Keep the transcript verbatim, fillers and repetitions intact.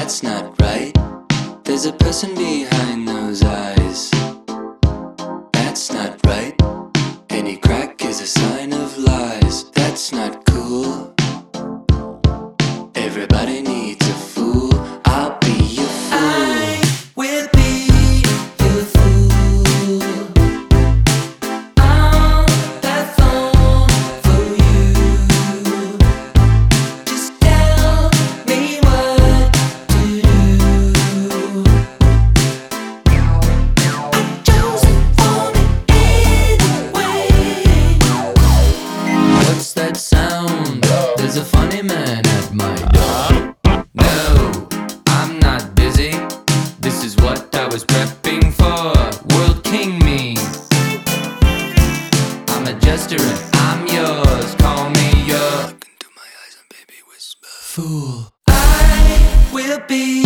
that's not right. There's a person behind those eyes. That's not right. Any crack is a sign of lies. That's not cool. Everybody needs a fool. I'll be your fool. I will be your fool. On that phone for you. Just tell me what to do. I chose for it anyway. What's that sound? There's a funny man at my door. No, I'm not busy. This is what I was prepping for. World King me. I'm a jester and I'm yours. Call me your. Look into my eyes and baby whisper. Fool. I will be